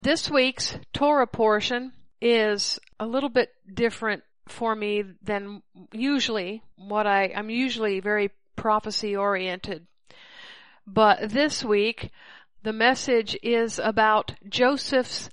This week's Torah portion is a little bit different for me than usually. I'm usually very prophecy oriented. But this week, the message is about Joseph's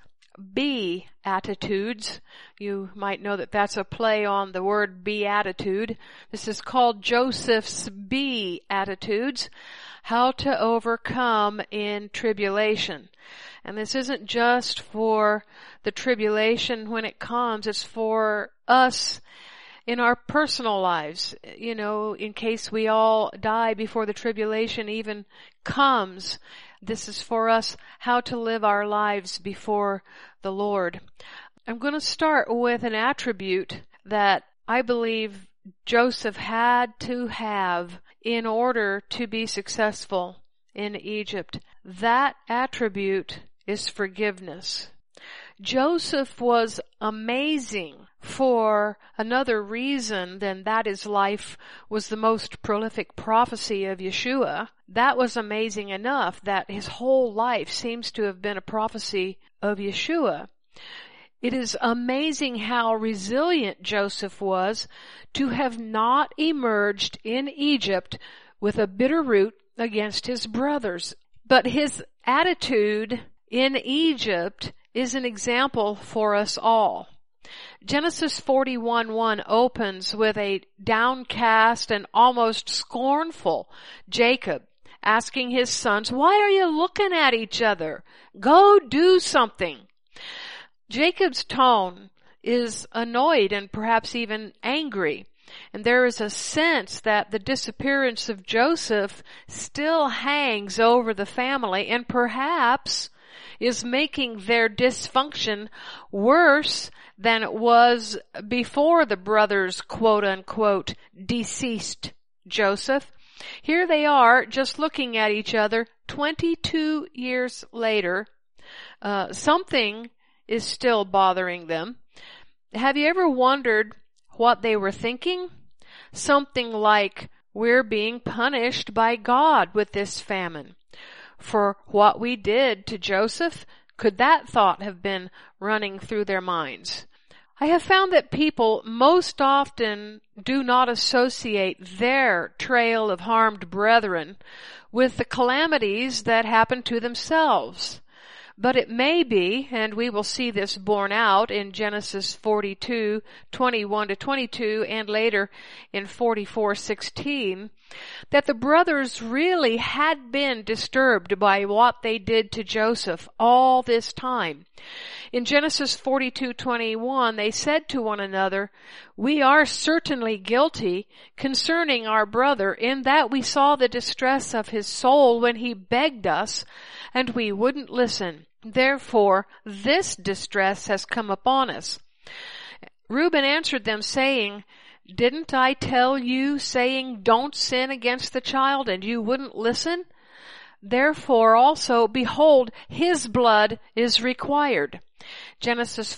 Beatitudes. You might know that that's a play on the word beatitude. This is called Joseph's Beatitudes, how to overcome in tribulation. And this isn't just for the tribulation when it comes, it's for us in our personal lives, in case we all die before the tribulation even comes. This is for us how to live our lives before the Lord. I'm going to start with an attribute that I believe Joseph had to have in order to be successful in Egypt. That attribute is forgiveness. Joseph was amazing for another reason than that his life was the most prolific prophecy of Yeshua. That was amazing enough that his whole life seems to have been a prophecy of Yeshua. It is amazing how resilient Joseph was to have not emerged in Egypt with a bitter root against his brothers. But his attitude in Egypt is an example for us all. Genesis 41:1 opens with a downcast and almost scornful Jacob asking his sons, "Why are you looking at each other? Go do something." Jacob's tone is annoyed and perhaps even angry. And there is a sense that the disappearance of Joseph still hangs over the family and perhaps is making their dysfunction worse than it was before the brothers, quote-unquote, deceased Joseph. Here they are just looking at each other 22 years later. Something is still bothering them. Have you ever wondered what they were thinking? Something like, we're being punished by God with this famine. For what we did to Joseph, could that thought have been running through their minds? I have found that people most often do not associate their trail of harmed brethren with the calamities that happen to themselves. But it may be, and we will see this borne out in Genesis 42:21-22 and later in 44:16, that the brothers really had been disturbed by what they did to Joseph all this time. In Genesis 42:21, they said to one another, "We are certainly guilty concerning our brother in that we saw the distress of his soul when he begged us, and we wouldn't listen. Therefore, this distress has come upon us." Reuben answered them, saying, "Didn't I tell you, saying, 'Don't sin against the child,' and you wouldn't listen? Therefore also, behold, his blood is required." Genesis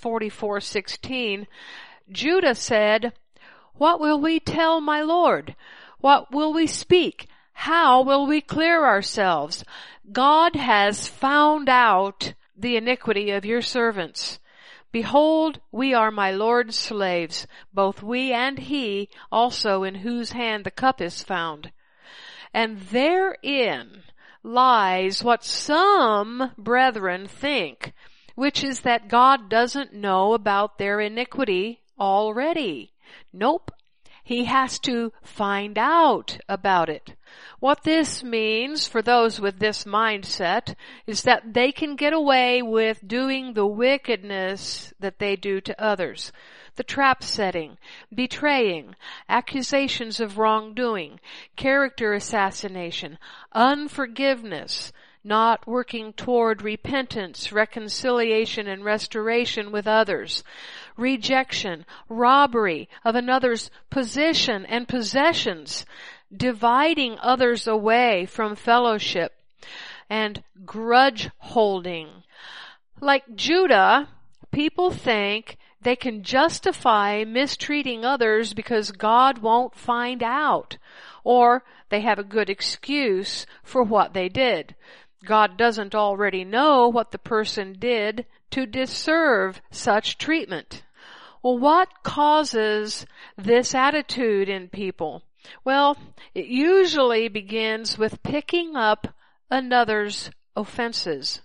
44:16, Judah said, "What will we tell my Lord? What will we speak? How will we clear ourselves? God has found out the iniquity of your servants. Behold, we are my Lord's slaves, both we and he also in whose hand the cup is found." And therein lies what some brethren think, which is that God doesn't know about their iniquity already. Nope. He has to find out about it. What this means for those with this mindset is that they can get away with doing the wickedness that they do to others. The trap setting, betraying, accusations of wrongdoing, character assassination, unforgiveness, not working toward repentance, reconciliation, and restoration with others, rejection, robbery of another's position and possessions, dividing others away from fellowship, and grudge holding. Like Judah, people think they can justify mistreating others because God won't find out, or they have a good excuse for what they did. God doesn't already know what the person did to deserve such treatment. Well, what causes this attitude in people? Well, it usually begins with picking up another's offenses.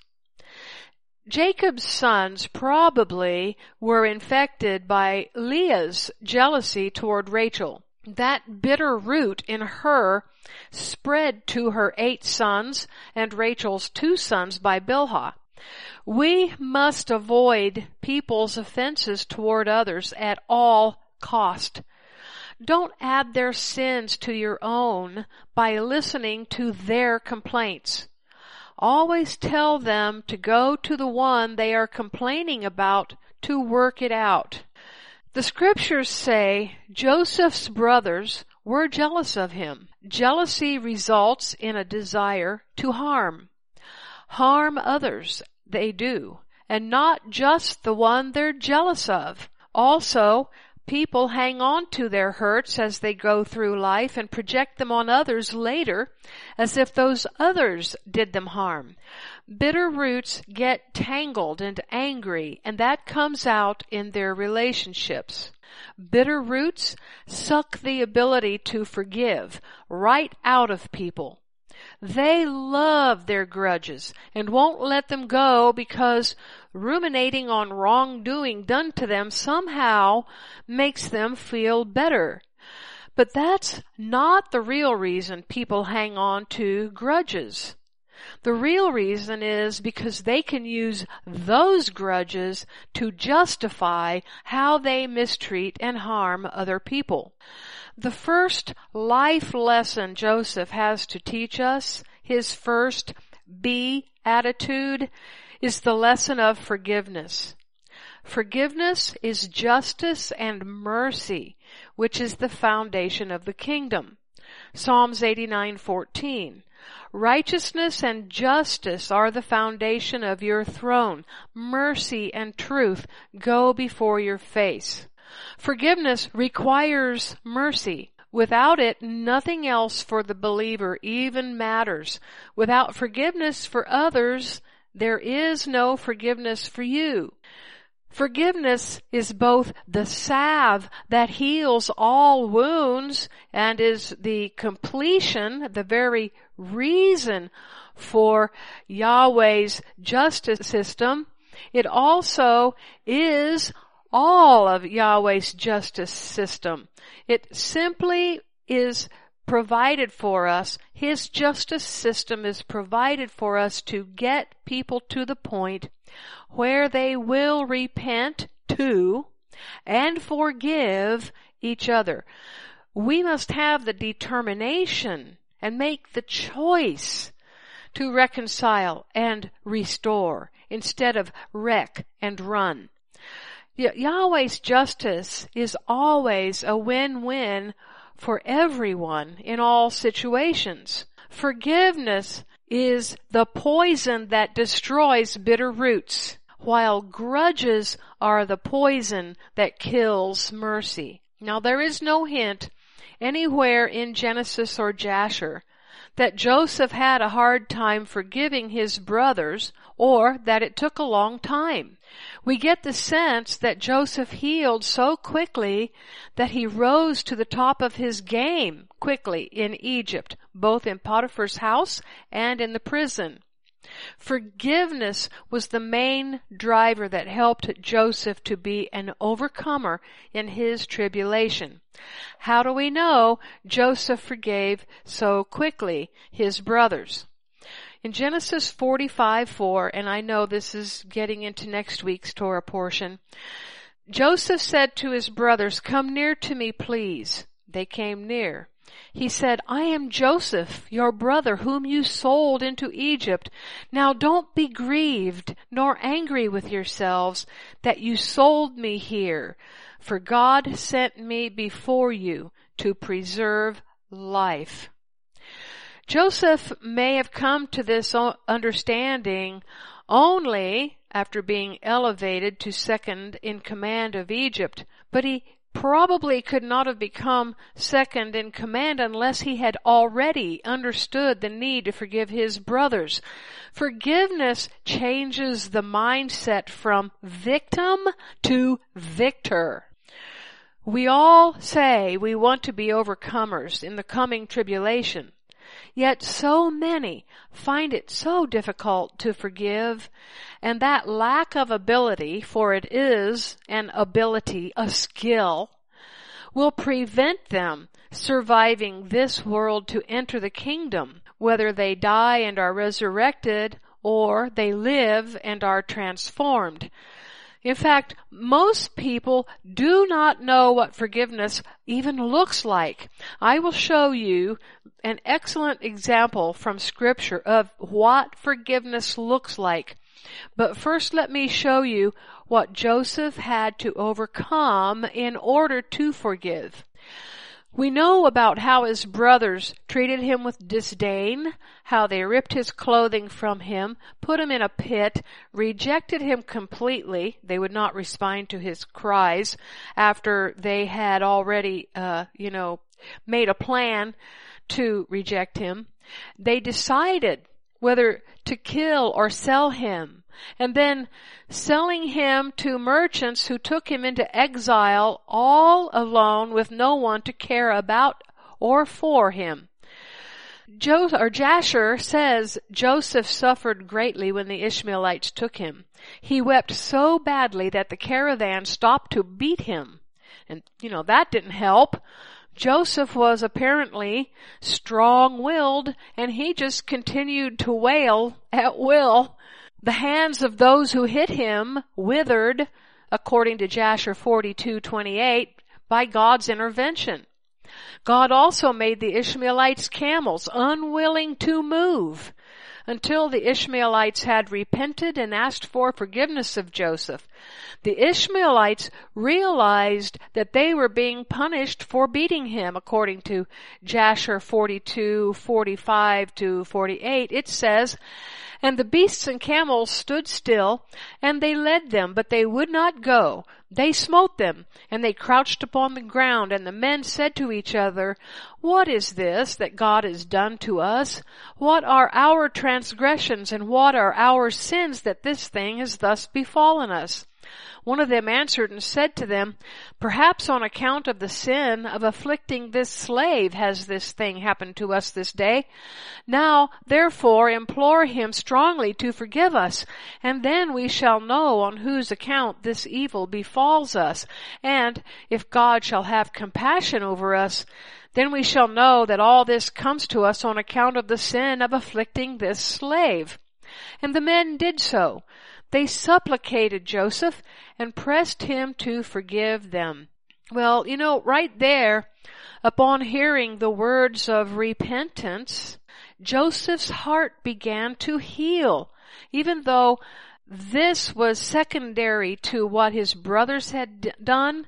Jacob's sons probably were infected by Leah's jealousy toward Rachel. That bitter root in her spread to her 8 sons and Rachel's 2 sons by Bilhah. We must avoid people's offenses toward others at all cost. Don't add their sins to your own by listening to their complaints. Always tell them to go to the one they are complaining about to work it out. The scriptures say Joseph's brothers were jealous of him. Jealousy results in a desire to harm. Harm others, they do, and not just the one they're jealous of. Also, people hang on to their hurts as they go through life and project them on others later as if those others did them harm. Bitter roots get tangled and angry, and that comes out in their relationships. Bitter roots suck the ability to forgive right out of people. They love their grudges and won't let them go because ruminating on wrongdoing done to them somehow makes them feel better. But that's not the real reason people hang on to grudges. The real reason is because they can use those grudges to justify how they mistreat and harm other people. The first life lesson Joseph has to teach us, his first B attitude, is the lesson of forgiveness. Forgiveness is justice and mercy, which is the foundation of the kingdom. Psalms 89:14. Righteousness and justice are the foundation of your throne. Mercy and truth go before your face. Forgiveness requires mercy. Without it, nothing else for the believer even matters. Without forgiveness for others, there is no forgiveness for you. Forgiveness is both the salve that heals all wounds and is the completion, the very reason for Yahweh's justice system. It also is all of Yahweh's justice system. It simply is provided for us. His justice system is provided for us to get people to the point where they will repent too and forgive each other. We must have the determination and make the choice to reconcile and restore instead of wreck and run. Yahweh's justice is always a win-win for everyone in all situations. Forgiveness is the poison that destroys bitter roots, while grudges are the poison that kills mercy. Now, there is no hint anywhere in Genesis or Jasher that Joseph had a hard time forgiving his brothers or that it took a long time. We get the sense that Joseph healed so quickly that he rose to the top of his game quickly in Egypt, both in Potiphar's house and in the prison. Forgiveness was the main driver that helped Joseph to be an overcomer in his tribulation. How do we know Joseph forgave so quickly his brothers? In Genesis 45:4, and I know this is getting into next week's Torah portion, Joseph said to his brothers, "Come near to me, please." They came near. He said, "I am Joseph, your brother, whom you sold into Egypt. Now don't be grieved nor angry with yourselves that you sold me here, for God sent me before you to preserve life." Joseph may have come to this understanding only after being elevated to second in command of Egypt, but he probably could not have become second in command unless he had already understood the need to forgive his brothers. Forgiveness changes the mindset from victim to victor. We all say we want to be overcomers in the coming tribulation. Yet so many find it so difficult to forgive, and that lack of ability, for it is an ability, a skill, will prevent them surviving this world to enter the kingdom, whether they die and are resurrected or they live and are transformed. In fact, most people do not know what forgiveness even looks like. I will show you an excellent example from Scripture of what forgiveness looks like. But first let me show you what Joseph had to overcome in order to forgive. We know about how his brothers treated him with disdain, how they ripped his clothing from him, put him in a pit, rejected him completely. They would not respond to his cries after they had already, made a plan to reject him. They decided whether to kill or sell him, and then selling him to merchants who took him into exile all alone with no one to care about or for him. Jasher says Joseph suffered greatly when the Ishmaelites took him. He wept so badly that the caravan stopped to beat him. And, that didn't help. Joseph was apparently strong-willed, and he just continued to wail at will. The hands of those who hit him withered, according to Jasher 42:28, by God's intervention. God also made the Ishmaelites' camels unwilling to move until the Ishmaelites had repented and asked for forgiveness of Joseph. The Ishmaelites realized that they were being punished for beating him, according to Jasher 42:45-48. It says, "And the beasts and camels stood still, and they led them, but they would not go. They smote them, and they crouched upon the ground, and the men said to each other, 'What is this that God has done to us? What are our transgressions, and what are our sins that this thing has thus befallen us?' One of them answered and said to them, 'Perhaps on account of the sin of afflicting this slave has this thing happened to us this day. Now, therefore, implore him strongly to forgive us, and then we shall know on whose account this evil befalls us. And if God shall have compassion over us, then we shall know that all this comes to us on account of the sin of afflicting this slave.' And the men did so. They supplicated Joseph and pressed him to forgive them." Well, right there, upon hearing the words of repentance, Joseph's heart began to heal, even though this was secondary to what his brothers had done.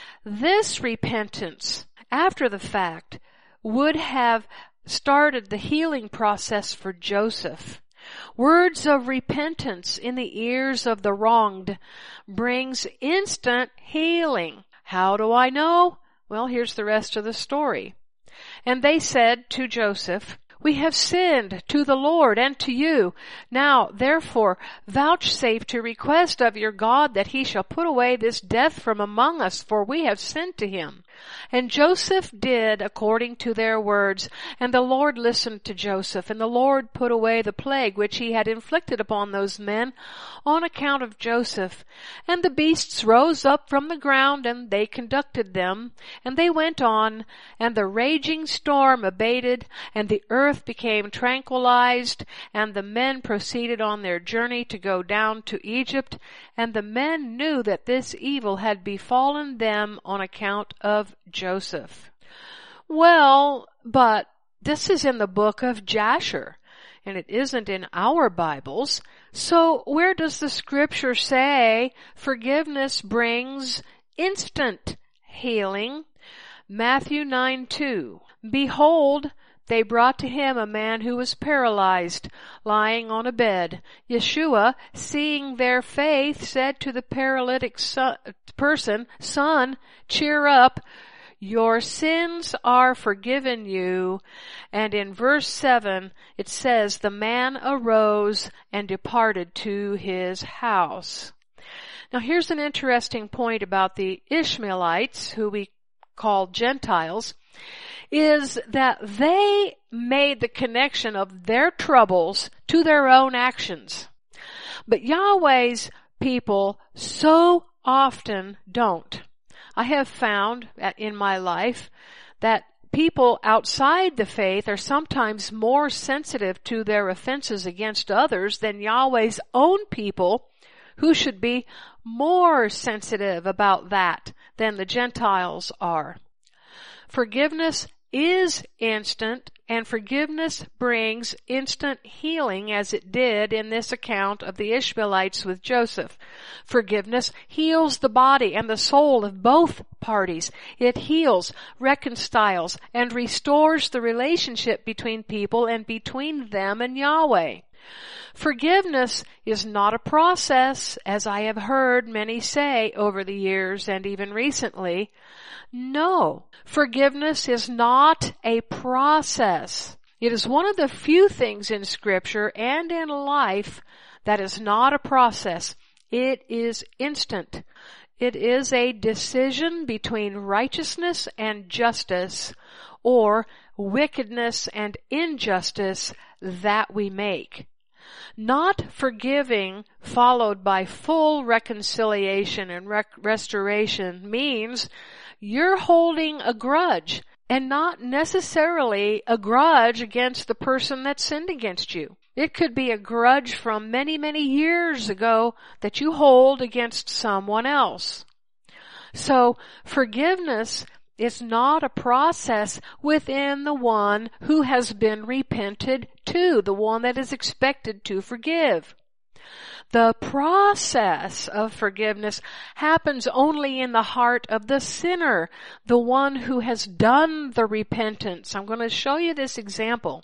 This repentance, after the fact, would have started the healing process for Joseph. Words of repentance in the ears of the wronged brings instant healing. How do I know? Well, here's the rest of the story. "And they said to Joseph, 'We have sinned to the Lord and to you. Now, therefore, vouchsafe to request of your God that he shall put away this death from among us, for we have sinned to him.' And Joseph did according to their words, and the Lord listened to Joseph, and the Lord put away the plague which he had inflicted upon those men on account of Joseph. And the beasts rose up from the ground, and they conducted them, and they went on, and the raging storm abated, and the earth became tranquilized, and the men proceeded on their journey to go down to Egypt, and the men knew that this evil had befallen them on account of Joseph." Well, but this is in the book of Jasher, and it isn't in our Bibles. So where does the Scripture say forgiveness brings instant healing? Matthew 9:2. "Behold, they brought to him a man who was paralyzed, lying on a bed. Yeshua, seeing their faith, said to the paralytic person, "Son, cheer up. Your sins are forgiven you." And in verse 7, it says, the man arose and departed to his house. Now here's an interesting point about the Ishmaelites, who we call Gentiles, is that they made the connection of their troubles to their own actions. But Yahweh's people so often don't. I have found in my life that people outside the faith are sometimes more sensitive to their offenses against others than Yahweh's own people, who should be more sensitive about that than the Gentiles are. Forgiveness is instant, and forgiveness brings instant healing, as it did in this account of the Ishmaelites with Joseph. Forgiveness heals the body and the soul of both parties. It heals, reconciles, and restores the relationship between people and between them and Yahweh. Forgiveness is not a process, as I have heard many say over the years and even recently. No, forgiveness is not a process. It is one of the few things in Scripture and in life that is not a process. It is instant. It is a decision between righteousness and justice, or wickedness and injustice, that we make. Not forgiving followed by full reconciliation and restoration means you're holding a grudge, and not necessarily a grudge against the person that sinned against you. It could be a grudge from many, many years ago that you hold against someone else. So forgiveness is not a process within the one who has been repented to, the one that is expected to forgive. The process of forgiveness happens only in the heart of the sinner, the one who has done the repentance. I'm going to show you this example.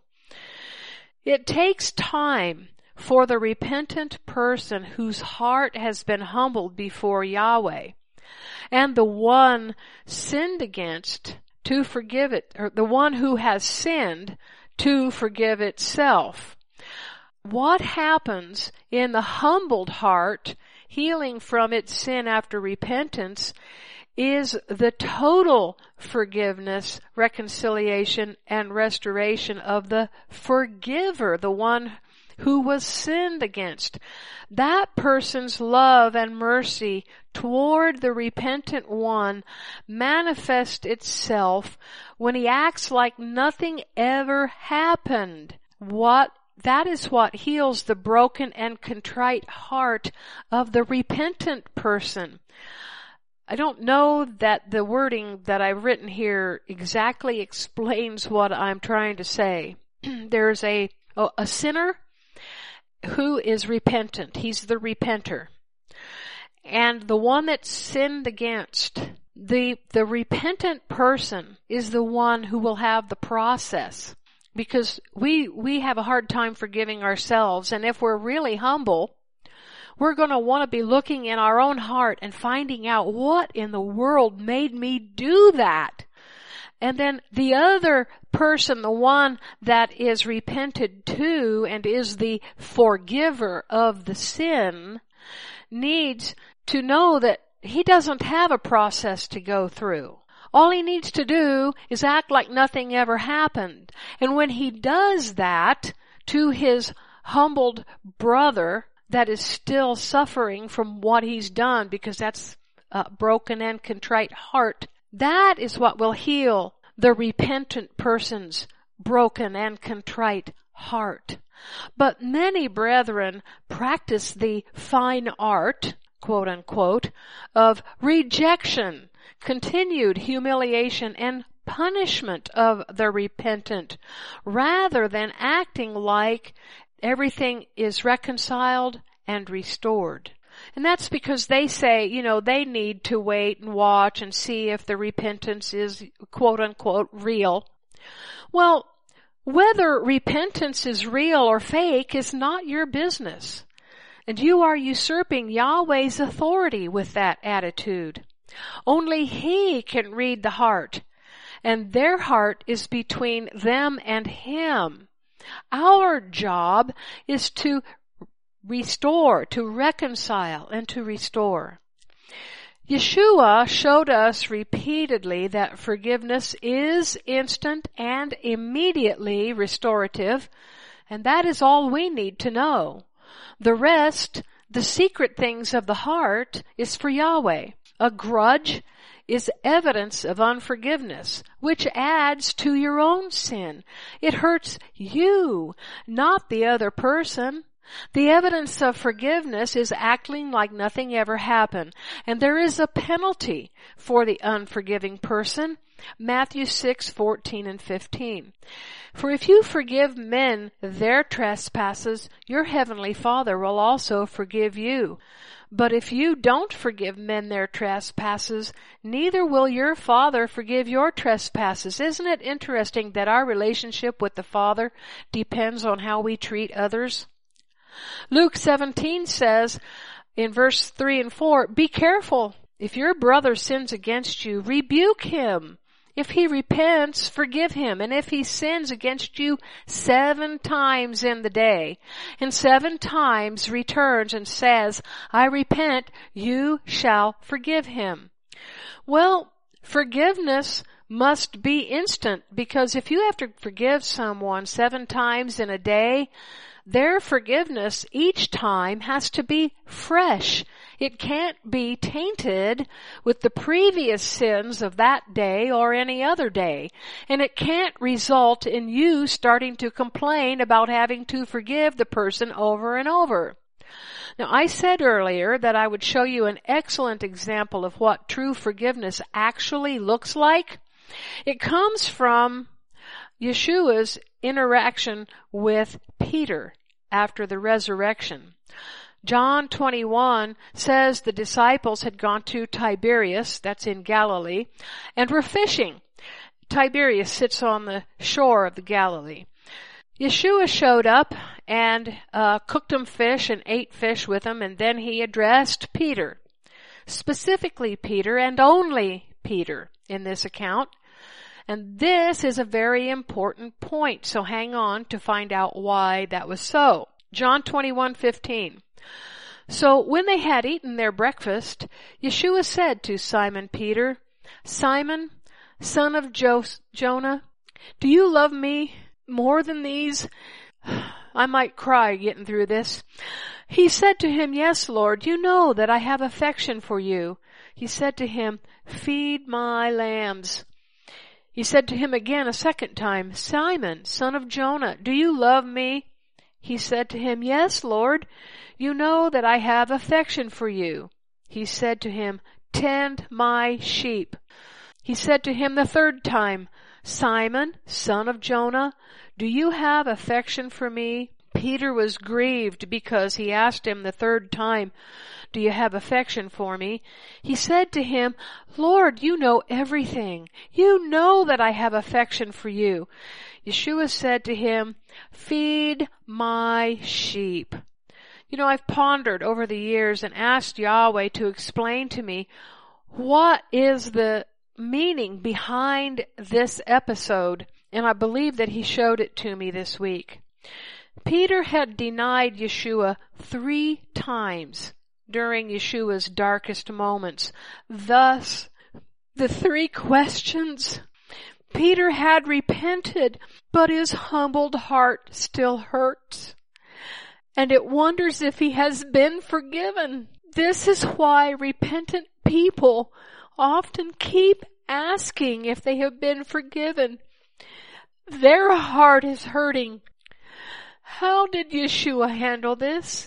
It takes time for the repentant person whose heart has been humbled before Yahweh and the one sinned against to forgive it, or the one who has sinned to forgive itself. What happens in the humbled heart, healing from its sin after repentance, is the total forgiveness, reconciliation, and restoration of the forgiver, the one who was sinned against. That person's love and mercy toward the repentant one manifests itself when he acts like nothing ever happened. That is what heals the broken and contrite heart of the repentant person. I don't know that the wording that I've written here exactly explains what I'm trying to say. There's a sinner who is repentant. He's the repenter. And the one that's sinned against, the repentant person is the one who will have the process. Because we have a hard time forgiving ourselves, and if we're really humble, we're going to want to be looking in our own heart and finding out what in the world made me do that. And then the other person, the one that is repented to and is the forgiver of the sin, needs to know that he doesn't have a process to go through. All he needs to do is act like nothing ever happened. And when he does that to his humbled brother that is still suffering from what he's done, because that's a broken and contrite heart, that is what will heal the repentant person's broken and contrite heart. But many brethren practice the fine art, quote unquote, of rejection, continued humiliation, and punishment of the repentant, rather than acting like everything is reconciled and restored. And that's because they say, they need to wait and watch and see if the repentance is, quote unquote, real. Well, Whether repentance is real or fake is not your business. And you are usurping Yahweh's authority with that attitude. Only He can read the heart, and their heart is between them and Him. Our job is to restore, to reconcile, and to restore. Yeshua showed us repeatedly that forgiveness is instant and immediately restorative, and that is all we need to know. The rest, the secret things of the heart, is for Yahweh. A grudge is evidence of unforgiveness, which adds to your own sin. It hurts you, not the other person. The evidence of forgiveness is acting like nothing ever happened, and there is a penalty for the unforgiving person. Matthew 6:14 and 15. For if you forgive men their trespasses, your heavenly Father will also forgive you. But if you don't forgive men their trespasses, neither will your Father forgive your trespasses. Isn't it interesting that our relationship with the Father depends on how we treat others? Luke 17 says in verse 3 and 4, be careful. If your brother sins against you, rebuke him. If he repents, forgive him. And if he sins against you 7 times in the day, and 7 times returns and says, I repent, you shall forgive him. Well, forgiveness must be instant, because if you have to forgive someone 7 times in a day, their forgiveness each time has to be fresh. It can't be tainted with the previous sins of that day or any other day. And it can't result in you starting to complain about having to forgive the person over and over. Now, I said earlier that I would show you an excellent example of what true forgiveness actually looks like. It comes from Yeshua's interaction with Peter after the resurrection. John 21 says the disciples had gone to Tiberias, that's in Galilee, and were fishing. Tiberias sits on the shore of the Galilee. Yeshua showed up and cooked them fish and ate fish with them, and then he addressed Peter, specifically Peter and only Peter in this account. And this is a very important point, so hang on to find out why that was so. John 21:15. So when they had eaten their breakfast, Yeshua said to Simon Peter, Simon, son of Jonah, do you love me more than these? I might cry getting through this. He said to him, yes, Lord, you know that I have affection for you. He said to him, feed my lambs. He said to him again a second time, Simon, son of Jonah, do you love me? He said to him, yes, Lord, you know that I have affection for you. He said to him, tend my sheep. He said to him the third time, Simon, son of Jonah, do you have affection for me? Peter was grieved because he asked him the third time, do you have affection for me? He said to him, Lord, you know everything. You know that I have affection for you. Yeshua said to him, feed my sheep. You know, I've pondered over the years and asked Yahweh to explain to me what is the meaning behind this episode, and I believe that he showed it to me this week. Peter had denied Yeshua 3 times during Yeshua's darkest moments. Thus, the 3 questions. Peter had repented, but his humbled heart still hurts, and it wonders if he has been forgiven. This is why repentant people often keep asking if they have been forgiven. Their heart is hurting. How did Yeshua handle this?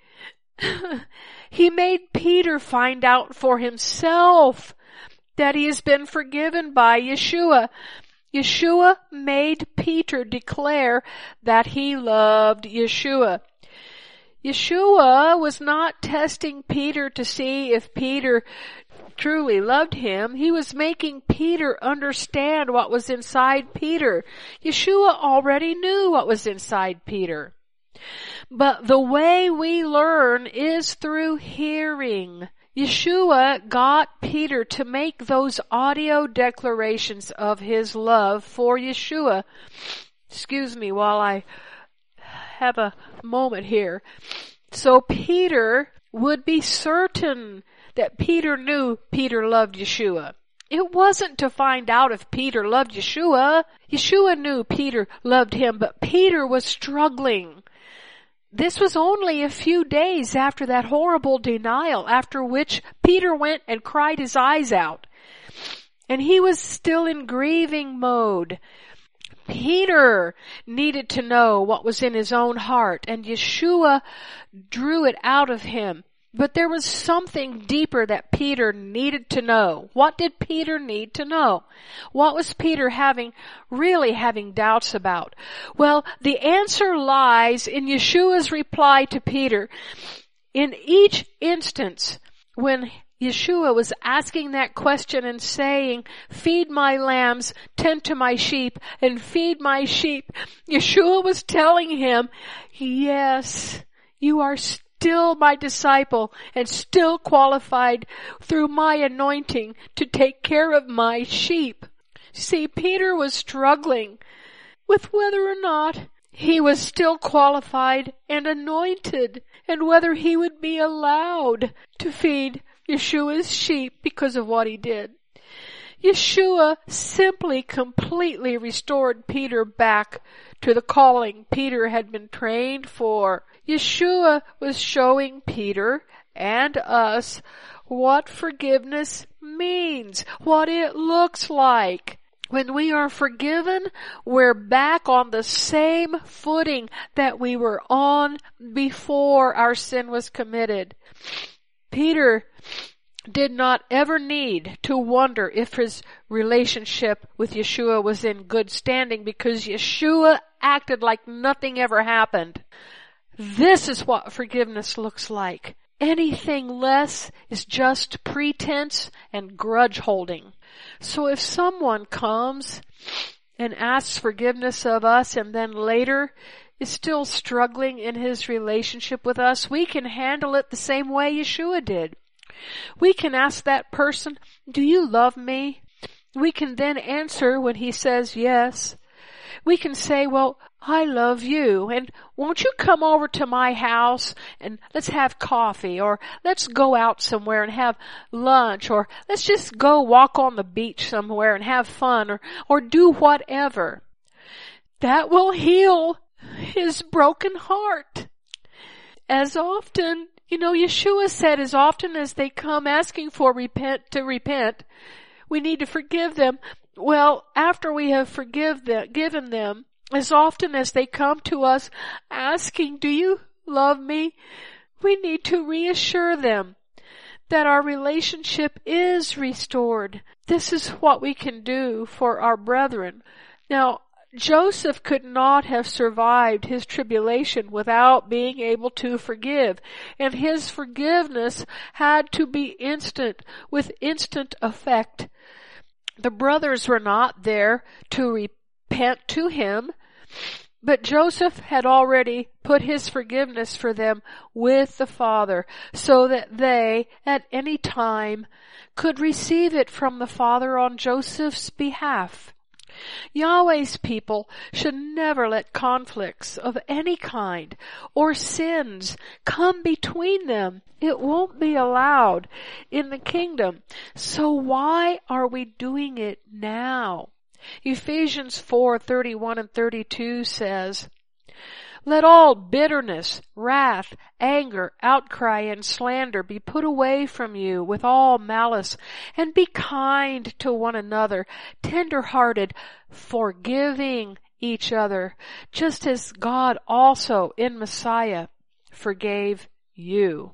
He made Peter find out for himself that he has been forgiven by Yeshua. Yeshua made Peter declare that he loved Yeshua. Yeshua was not testing Peter to see if Peter truly loved him, he was making Peter understand what was inside Peter. Yeshua already knew what was inside Peter. But the way we learn is through hearing. Yeshua got Peter to make those audio declarations of his love for Yeshua. Excuse me while I have a moment here. So Peter would be certain that Peter knew Peter loved Yeshua. It wasn't to find out if Peter loved Yeshua. Yeshua knew Peter loved him, but Peter was struggling. This was only a few days after that horrible denial, after which Peter went and cried his eyes out. And he was still in grieving mode. Peter needed to know what was in his own heart, and Yeshua drew it out of him. But there was something deeper that Peter needed to know. What did Peter need to know? What was Peter really having doubts about? Well, the answer lies in Yeshua's reply to Peter. In each instance, when Yeshua was asking that question and saying, feed my lambs, tend to my sheep, and feed my sheep, Yeshua was telling him, yes, you are still my disciple and still qualified through my anointing to take care of my sheep. See, Peter was struggling with whether or not he was still qualified and anointed, and whether he would be allowed to feed Yeshua's sheep because of what he did. Yeshua simply completely restored Peter back to the calling Peter had been trained for. Yeshua was showing Peter and us what forgiveness means, what it looks like. When we are forgiven, we're back on the same footing that we were on before our sin was committed. Peter did not ever need to wonder if his relationship with Yeshua was in good standing, because Yeshua acted like nothing ever happened. This is what forgiveness looks like. Anything less is just pretense and grudge holding. So if someone comes and asks forgiveness of us and then later is still struggling in his relationship with us, we can handle it the same way Yeshua did. We can ask that person, do you love me? We can then answer when he says yes. We can say, well, I love you, and won't you come over to my house and let's have coffee, or let's go out somewhere and have lunch, or let's just go walk on the beach somewhere and have fun, or do whatever. That will heal his broken heart. As often, Yeshua said, as often as they come asking to repent, we need to forgive them. Well, after we have given them, as often as they come to us asking, do you love me? We need to reassure them that our relationship is restored. This is what we can do for our brethren. Now, Joseph could not have survived his tribulation without being able to forgive, and his forgiveness had to be instant, with instant effect. The brothers were not there to repent to him, but Joseph had already put his forgiveness for them with the Father, so that they, at any time, could receive it from the Father on Joseph's behalf. Yahweh's people should never let conflicts of any kind or sins come between them. It won't be allowed in the kingdom. So why are we doing it now? Ephesians 4:31 and 32 says, let all bitterness, wrath, anger, outcry, and slander be put away from you with all malice, and be kind to one another, tender-hearted, forgiving each other, just as God also in Messiah forgave you.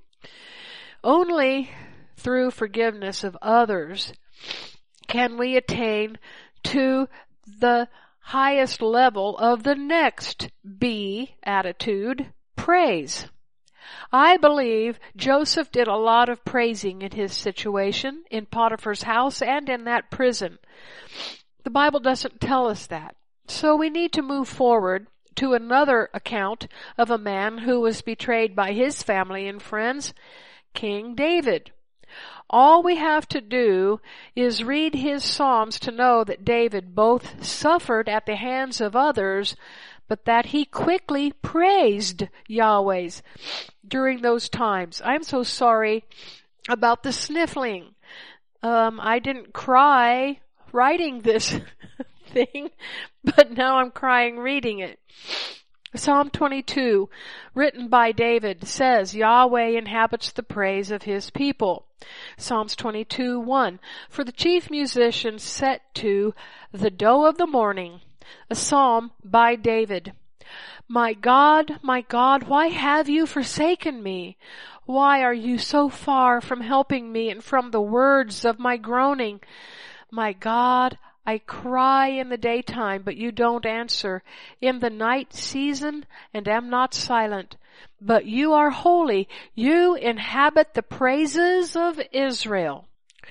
Only through forgiveness of others can we attain to the highest level of the next B attitude, praise. I believe Joseph did a lot of praising in his situation, in Potiphar's house and in that prison. The Bible doesn't tell us that. So we need to move forward to another account of a man who was betrayed by his family and friends, King David. All we have to do is read his Psalms to know that David both suffered at the hands of others, but that he quickly praised Yahweh's during those times. I'm so sorry about the sniffling. I didn't cry writing this thing, but now I'm crying reading it. Psalm 22, written by David, says, Yahweh inhabits the praise of his people. Psalms 22:1, for the chief musician set to the doe of the morning, a psalm by David. My God, why have you forsaken me? Why are you so far from helping me and from the words of my groaning? My God, I cry in the daytime, but you don't answer. In the night season, and am not silent. But you are holy. You inhabit the praises of Israel.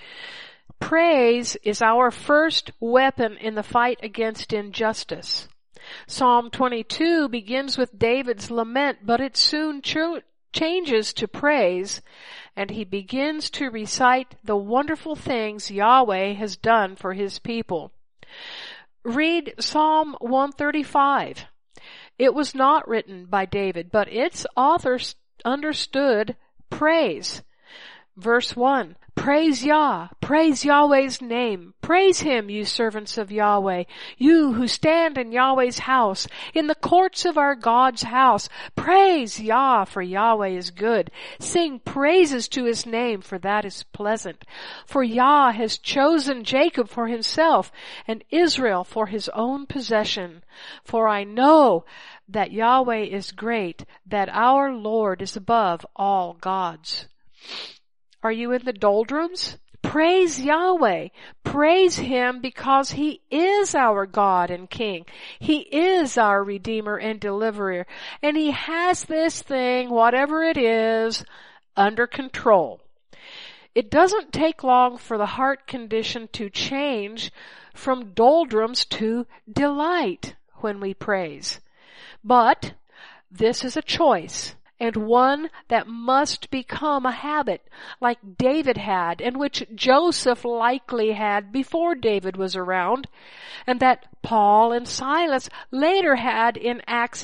Praise is our first weapon in the fight against injustice. Psalm 22 begins with David's lament, but it soon changes to praise, and he begins to recite the wonderful things Yahweh has done for his people. Read Psalm 135. It was not written by David, but its author understood praise. Verse 1, praise Yah, praise Yahweh's name. Praise him, you servants of Yahweh, you who stand in Yahweh's house, in the courts of our God's house. Praise Yah, for Yahweh is good. Sing praises to his name, for that is pleasant. For Yah has chosen Jacob for himself, and Israel for his own possession. For I know that Yahweh is great, that our Lord is above all gods. Are you in the doldrums? Praise Yahweh. Praise him because he is our God and King. He is our Redeemer and Deliverer. And he has this thing, whatever it is, under control. It doesn't take long for the heart condition to change from doldrums to delight when we praise. But this is a choice, and one that must become a habit, like David had, and which Joseph likely had before David was around, and that Paul and Silas later had in Acts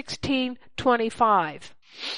16:25.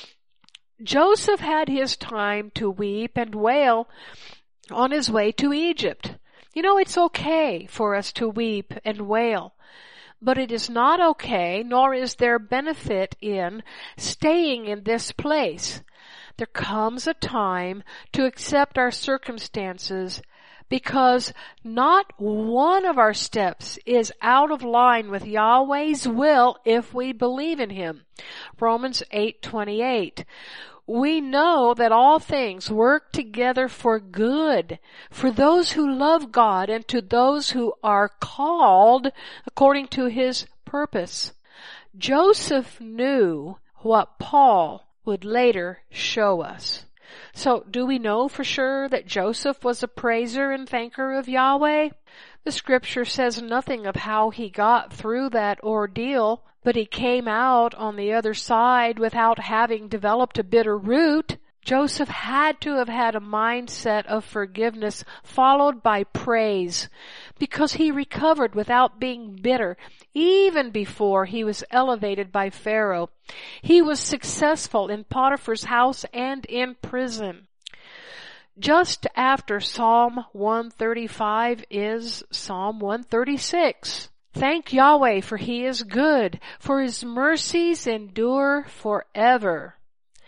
Joseph had his time to weep and wail on his way to Egypt. You know, it's okay for us to weep and wail. But it is not okay, nor is there benefit in staying in this place. There comes a time to accept our circumstances because not one of our steps is out of line with Yahweh's will if we believe in him. Romans 8:28. We know that all things work together for good, for those who love God and to those who are called according to his purpose. Joseph knew what Paul would later show us. So, do we know for sure that Joseph was a praiser and thanker of Yahweh? The scripture says nothing of how he got through that ordeal, but he came out on the other side without having developed a bitter root. Joseph had to have had a mindset of forgiveness followed by praise, because he recovered without being bitter, even before he was elevated by Pharaoh. He was successful in Potiphar's house and in prison. Just after Psalm 135 is Psalm 136. Thank Yahweh, for he is good, for his mercies endure forever.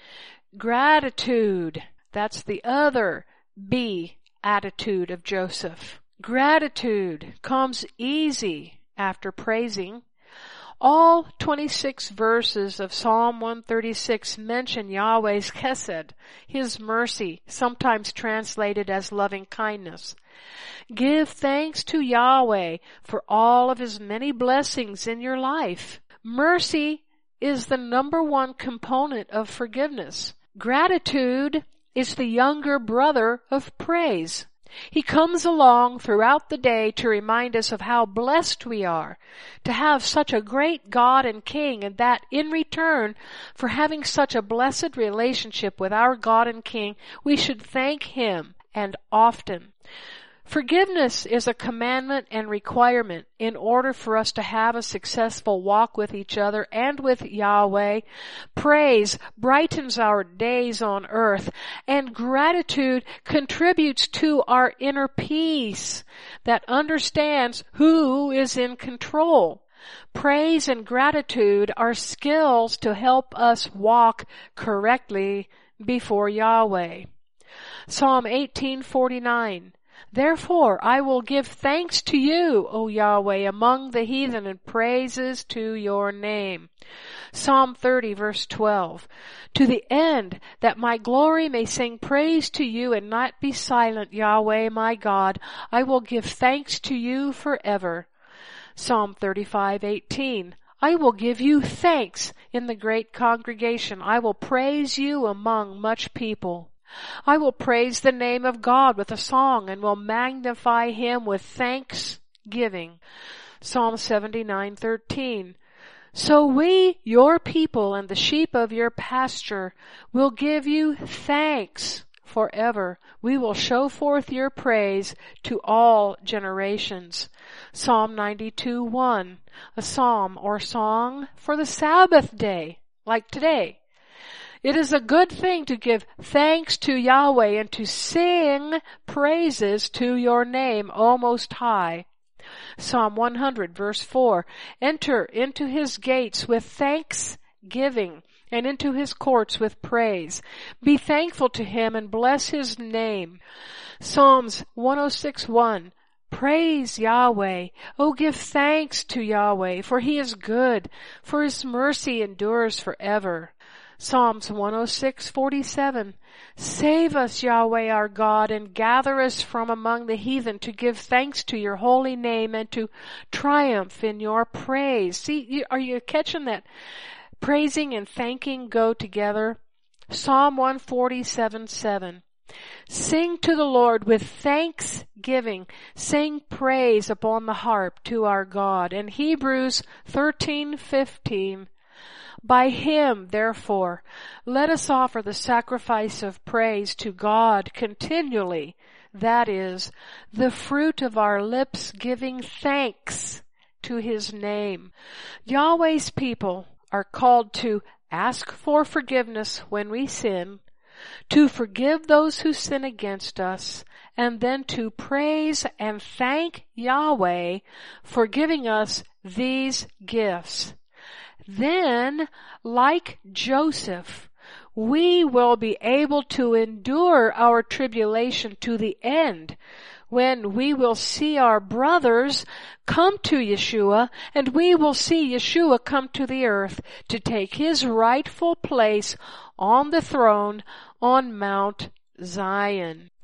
Gratitude, that's the other B attitude of Joseph. Gratitude comes easy after praising. All 26 verses of Psalm 136 mention Yahweh's chesed, his mercy, sometimes translated as loving kindness. Give thanks to Yahweh for all of his many blessings in your life. Mercy is the number one component of forgiveness. Gratitude is the younger brother of praise. He comes along throughout the day to remind us of how blessed we are to have such a great God and King, and that in return for having such a blessed relationship with our God and King, we should thank Him, and often. Forgiveness is a commandment and requirement in order for us to have a successful walk with each other and with Yahweh. Praise brightens our days on earth, and gratitude contributes to our inner peace that understands who is in control. Praise and gratitude are skills to help us walk correctly before Yahweh. Psalm 18:49. Therefore I will give thanks to you, O Yahweh, among the heathen, and praises to your name. Psalm 30, verse 12. To the end that my glory may sing praise to you and not be silent, Yahweh my God, I will give thanks to you forever. Psalm 35:18. I will give you thanks in the great congregation. I will praise you among much people. I will praise the name of God with a song and will magnify Him with thanksgiving. Psalm 79:13. So we, your people and the sheep of your pasture, will give you thanks forever. We will show forth your praise to all generations. Psalm 92:1. A psalm or song for the Sabbath day, like today. It is a good thing to give thanks to Yahweh and to sing praises to your name, O Most High. Psalm 100, verse 4. Enter into His gates with thanksgiving and into His courts with praise. Be thankful to Him and bless His name. Psalms 106:1. Praise Yahweh. Oh, give thanks to Yahweh, for He is good, for His mercy endures forever. Psalms 106:47. Save us, Yahweh our God, and gather us from among the heathen to give thanks to your holy name and to triumph in your praise. See, are you catching that? Praising and thanking go together. Psalm 147:7. Sing to the Lord with thanksgiving. Sing praise upon the harp to our God. And Hebrews 13:15. By Him, therefore, let us offer the sacrifice of praise to God continually. That is, the fruit of our lips giving thanks to His name. Yahweh's people are called to ask for forgiveness when we sin, to forgive those who sin against us, and then to praise and thank Yahweh for giving us these gifts. Then, like Joseph, we will be able to endure our tribulation to the end, when we will see our brothers come to Yeshua, and we will see Yeshua come to the earth to take His rightful place on the throne on Mount Zion.